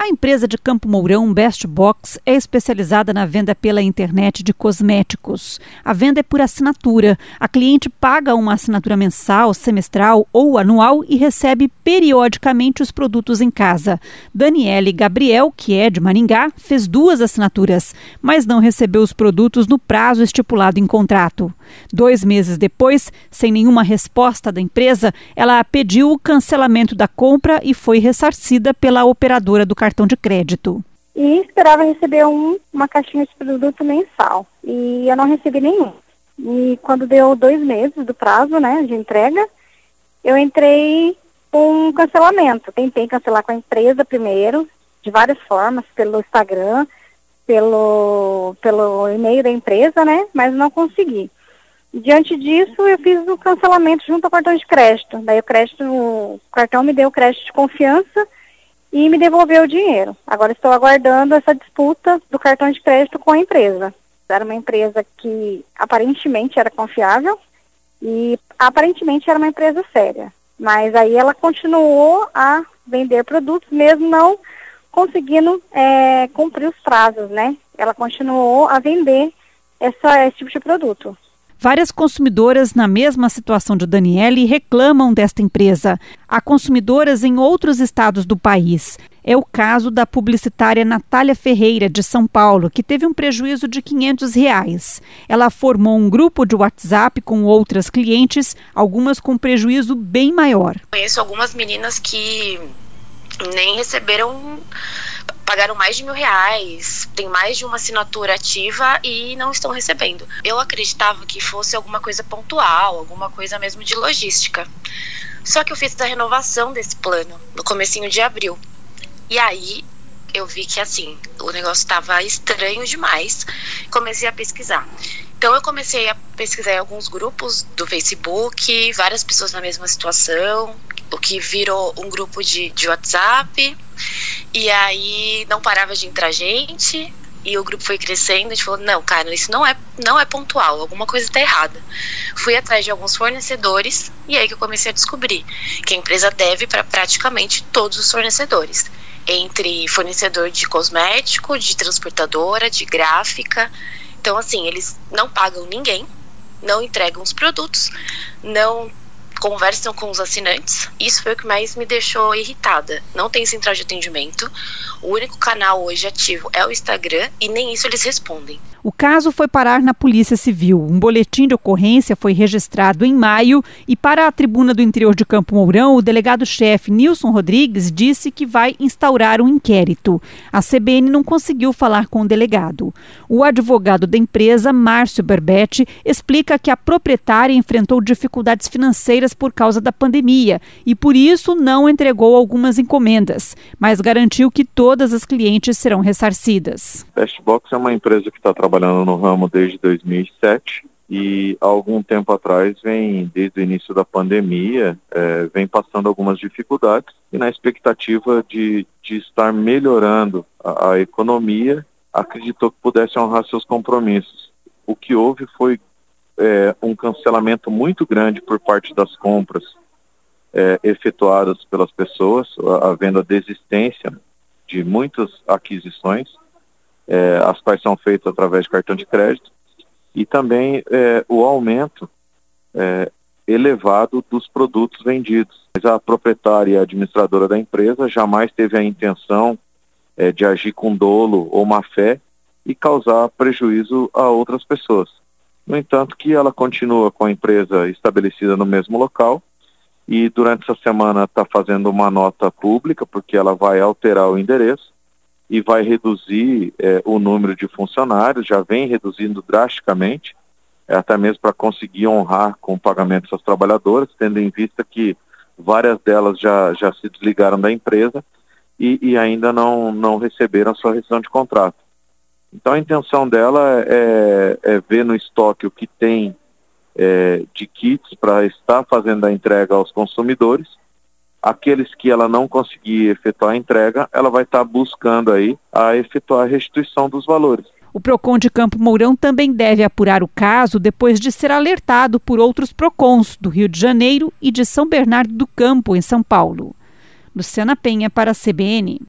empresa de Campo Mourão, Best Box, é especializada na venda pela internet de cosméticos. A venda é por assinatura. A cliente paga uma assinatura mensal, semestral ou anual e recebe periodicamente os produtos em casa. Daniele Gabriel, que é de Maringá, fez 2 assinaturas, mas não recebeu os produtos no prazo estipulado em contrato. 2 meses depois, sem nenhuma resposta da empresa, ela pediu o cancelamento da compra e foi ressarcida pela operadora do cartão de crédito. E esperava receber uma caixinha de produto mensal. E eu não recebi nenhum. E quando deu 2 meses do prazo, de entrega, eu entrei com um cancelamento. Tentei cancelar com a empresa primeiro, de várias formas, pelo Instagram, pelo e-mail da empresa, mas não consegui. Diante disso, eu fiz o cancelamento junto ao cartão de crédito. Daí o cartão me deu o crédito de confiança e me devolveu o dinheiro. Agora estou aguardando essa disputa do cartão de crédito com a empresa. Era uma empresa que aparentemente era confiável e aparentemente era uma empresa séria. Mas aí ela continuou a vender produtos, mesmo não conseguindo cumprir os prazos, Ela continuou a vender esse tipo de produto. Várias consumidoras na mesma situação de Daniele reclamam desta empresa. Há consumidoras em outros estados do país. É o caso da publicitária Natália Ferreira, de São Paulo, que teve um prejuízo de R$500. Ela formou um grupo de WhatsApp com outras clientes, algumas com prejuízo bem maior. Conheço algumas meninas que nem receberam, pagaram mais de R$1.000, tem mais de uma assinatura ativa e não estão recebendo. Eu acreditava que fosse alguma coisa pontual, alguma coisa mesmo de logística. Só que eu fiz a renovação desse plano no comecinho de abril. E aí eu vi que o negócio estava estranho demais. Comecei a pesquisar. Então eu comecei a pesquisar em alguns grupos do Facebook, várias pessoas na mesma situação, o que virou um grupo de WhatsApp. E aí não parava de entrar gente, e o grupo foi crescendo. A gente falou, não, cara, isso não é pontual, alguma coisa está errada. Fui atrás de alguns fornecedores, e aí que eu comecei a descobrir que a empresa deve para praticamente todos os fornecedores, entre fornecedor de cosmético, de transportadora, de gráfica. Então eles não pagam ninguém, não entregam os produtos, não conversam com os assinantes. Isso foi o que mais me deixou irritada. Não tem central de atendimento. O único canal hoje ativo é o Instagram e nem isso eles respondem. O caso foi parar na Polícia Civil. Um boletim de ocorrência foi registrado em maio e, para a Tribuna do Interior de Campo Mourão, o delegado-chefe Nilson Rodrigues disse que vai instaurar um inquérito. A CBN não conseguiu falar com o delegado. O advogado da empresa, Márcio Berbetti, explica que a proprietária enfrentou dificuldades financeiras por causa da pandemia e, por isso, não entregou algumas encomendas, mas garantiu que todas as clientes serão ressarcidas. Best Box é uma empresa que está trabalhando no ramo desde 2007 e há algum tempo atrás desde o início da pandemia, vem passando algumas dificuldades e na expectativa de estar melhorando a economia, acreditou que pudesse honrar seus compromissos. O que houve foi um cancelamento muito grande por parte das compras efetuadas pelas pessoas, havendo a desistência de muitas aquisições, as quais são feitas através de cartão de crédito, e também o aumento elevado dos produtos vendidos. Mas a proprietária e a administradora da empresa jamais teve a intenção de agir com dolo ou má fé e causar prejuízo a outras pessoas. No entanto, que ela continua com a empresa estabelecida no mesmo local e durante essa semana está fazendo uma nota pública, porque ela vai alterar o endereço e vai reduzir o número de funcionários, já vem reduzindo drasticamente, até mesmo para conseguir honrar com o pagamento dessas trabalhadoras, tendo em vista que várias delas já se desligaram da empresa e ainda não receberam a sua rescisão de contrato. Então a intenção dela é ver no estoque o que tem de kits para estar fazendo a entrega aos consumidores. Aqueles que ela não conseguir efetuar a entrega, ela vai estar buscando aí a efetuar a restituição dos valores. O PROCON de Campo Mourão também deve apurar o caso depois de ser alertado por outros PROCONs do Rio de Janeiro e de São Bernardo do Campo, em São Paulo. Luciana Penha para a CBN.